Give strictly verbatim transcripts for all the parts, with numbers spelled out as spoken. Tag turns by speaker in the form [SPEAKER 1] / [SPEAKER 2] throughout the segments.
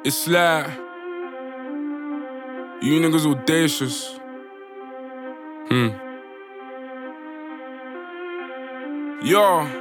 [SPEAKER 1] It's like you niggas audacious. Hmm. Yo.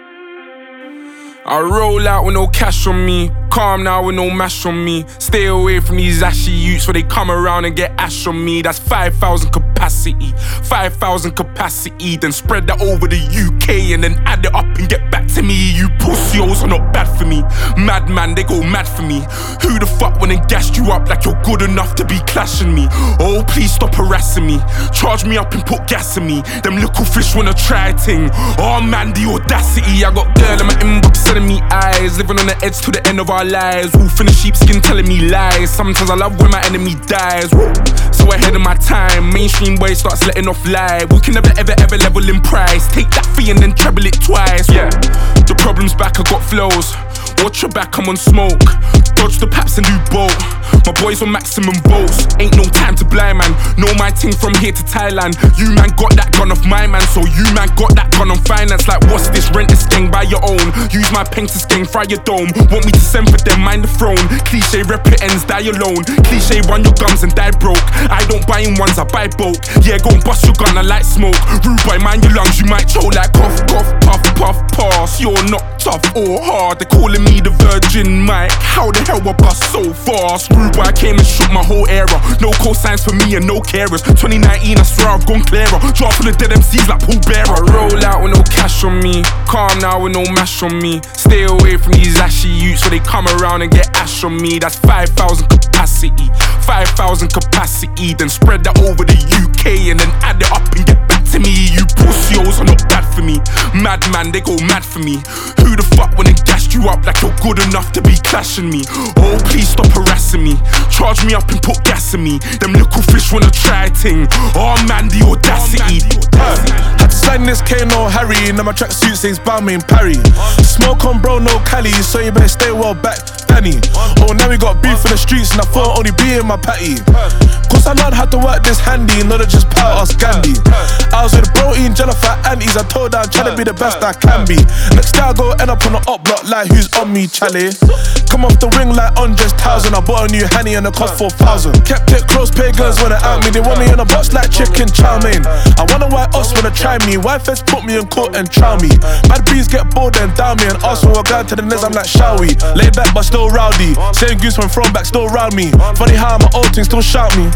[SPEAKER 1] I roll out with no cash on me, calm now with no mash on me. Stay away from these ashy youths where they come around and get ash on me. That's five thousand capacity, five thousand capacity. Then spread that over the U K and then add it up and get back to me. You pussios are not bad for me. Madman, they go mad for me. Who the fuck went and gassed you up like you're good enough to be clashing me? Oh, please stop harassing me. Charge me up and put gas in me. Them little fish wanna try ting. Oh man, the audacity. I got girl in my inbox telling me eyes, living on the edge to the end of our lives. Wolf in the sheepskin telling me lies. Sometimes I love when my enemy dies. Woo. So ahead of my time, mainstream boy starts letting off lie. We can never ever ever level in price. Take that fee and then treble it twice. Yeah, the problem's back, I got flows. Watch your back, I'm on smoke. Dodge the paps and do both. My boys on maximum bolts. Ain't no time to blind man. Know my ting from here to Thailand. You man got that gun off my man, so you man got that gun on finance. Like what's this? Rent this gang by your own. Use my pen to skeng, fry your dome. Want me to send for them, mind the throne. Cliche rep it ends, die alone. Cliche run your gums and die broke. I don't buy in ones, I buy bulk. Yeah, go and bust your gun, I like smoke. Rude boy, mind your lungs, you might choke like cough, cough, puff, puff, pass. You're not tough or hard. They're calling me the Virgin Mike. How the hell I bust so fast? Rude boy, I came and shook my whole era. No cosigns for me and no carers. twenty nineteen, I swear I've gone clearer. Draw full of dead M Cs like Paul Bearer. I roll out with no cash on me, calm now with no mash on me. Stay away from these ashy youths where they come around and get ash on me. That's five thousand capacity, five thousand capacity. Then spread that over the U K and then add it up and get back to me. You pussios are not bad for me. Madman, they go mad for me. Who the fuck went and gassed you up like you're good enough to be clashing me? Oh, please stop harassing me. Charge me up and put gas in me. Them little fish wanna try ting. Oh man, the audacity.
[SPEAKER 2] Uh, had to sign this K, no Harry. Now my tracksuit says Balmain Parry. Smoke on bro, no Cali, so you better stay well back, Danny. Oh, now we got beef in the streets and I thought only be in my patty. Cause I learned how to work this handy, not to just power us Gandhi. I was with bro eating Jennifer aunties, I told her I'm trying to be the best I can be. Next day I go end up on the up block like who's on me, Charlie. Come off the ring like Andres Thousand. I bought a new Henny and it cost four thousand. Kept it close, pagans wanna out me. They want me in a box like chicken chow mein. I wonder why us wanna try me. Why feds put me in court and chow me. Bad bees get bored and down me. And ask for a guy to the nez, I'm like, shall we? Laid back but still rowdy. Same goose when thrown back, still round me. Funny how my old thing still shout me.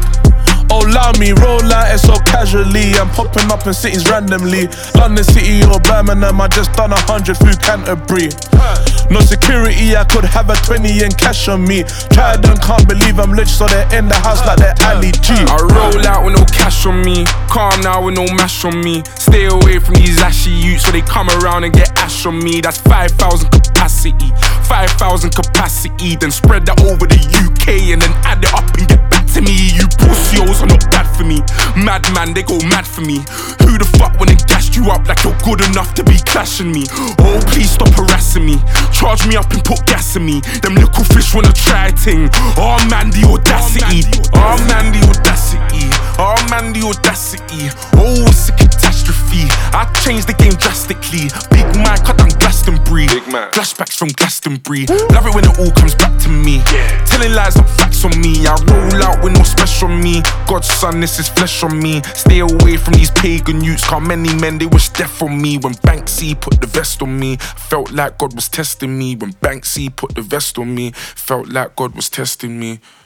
[SPEAKER 2] Oh, allow me, roll out it so casually. I'm popping up in cities randomly. London City or Birmingham, I just done a hundred through Canterbury. No security, I could have a twenty in cash on me. Tried and can't believe I'm rich, so they're in the house like they're Ali G.
[SPEAKER 1] I roll out with no cash on me, calm now with no mash on me. Stay away from these ashy youths so they come around and get ash on me. That's five thousand capacity, five thousand capacity. Then spread that over the U K and then add it up and get back to me. You pussios are not bad for me. Madman, they go mad for me. Who the fuck went and gassed you up like you're good enough to be clashing me? Oh, please stop harassing me. Charge me up and put gas in me. Them little fish wanna try ting. Oh man, the audacity. Oh man, the audacity. Oh man, the audacity. Oh, it's a catastrophe. I changed the game drastically. Big Mike, I done Glastonbury.
[SPEAKER 3] Big man.
[SPEAKER 1] Flashbacks from Glastonbury. Love it when it all comes back to me. Yeah. Telling lies, not facts on me. I roll out with no special on me. God's son, this is flesh on me. Stay away from these pagan youths. Cause many men, they wish death on me. When Banksy put the vest on me, I felt like God was testing me. When Banksy put the vest on me, felt like God was testing me.